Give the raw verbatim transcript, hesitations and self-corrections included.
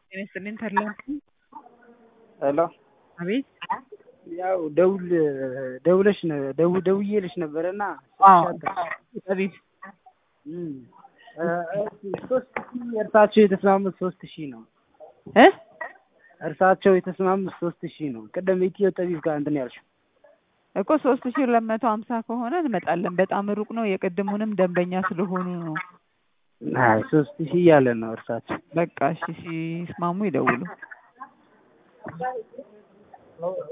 ጤና ተድላ ሄሎ አቤት ያው ደውል ደውለሽ ደው ደውዬልሽ ነበርና አዎ አቤት እም ሶስት ሺህ እርሳቸው የተስማሙት ሶስት ሺህ ነው እ እርሳቸው የተስማሙት ሶስት ሺህ ነው። ቅድም ኢትዮ ጠቢብ ጋር እንትን ያልሽው እኮ ሶስት ሺህ ሁለት መቶ ሀምሳ ከሆነ እንመጣለን። በጣም ሩቅ ነው። የቅድሙንም ደንበኛ ስለሆኑ ነው። አይ ሶስት ሺህ እያለ ነው እርሳቸው። በቃ እሺ ሲስማሙ ይደውሉ።